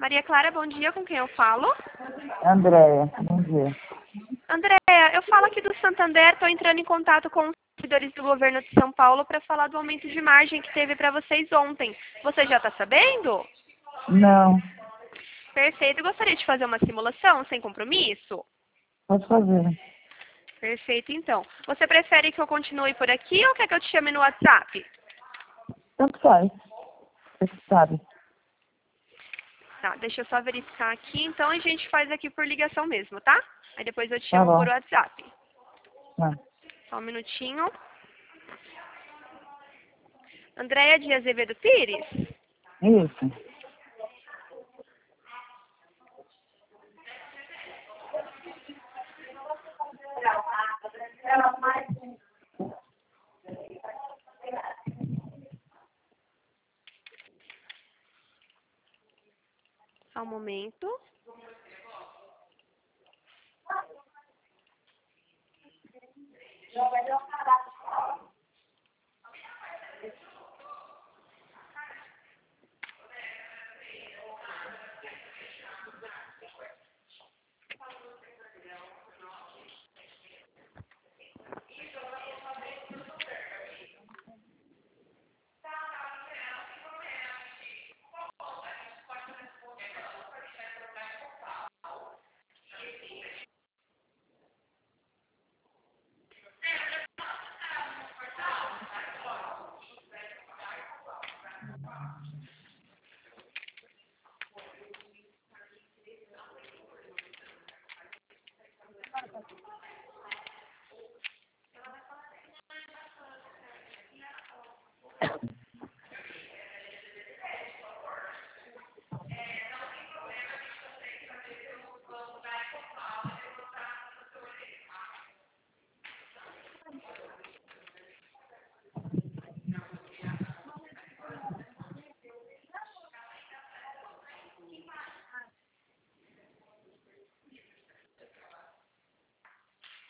Maria Clara, bom dia, com quem eu falo? Andréia, bom dia. Andréia, eu falo aqui do Santander, estou entrando em contato com os servidores do governo de São Paulo para falar do aumento de margem que teve para vocês ontem. Você já está sabendo? Não, Perfeito, gostaria de fazer uma simulação sem compromisso? pode fazer. Perfeito, então. Você prefere que eu continue por aqui ou quer que eu te chame no WhatsApp? Tanto faz. Você que sabe. Tá, deixa eu só verificar aqui, então a gente faz aqui por ligação mesmo, tá? Aí depois eu te Tá chamo por bom. WhatsApp. Tá. Só um minutinho. Andréia de Azevedo Pires? Isso. Só um momento.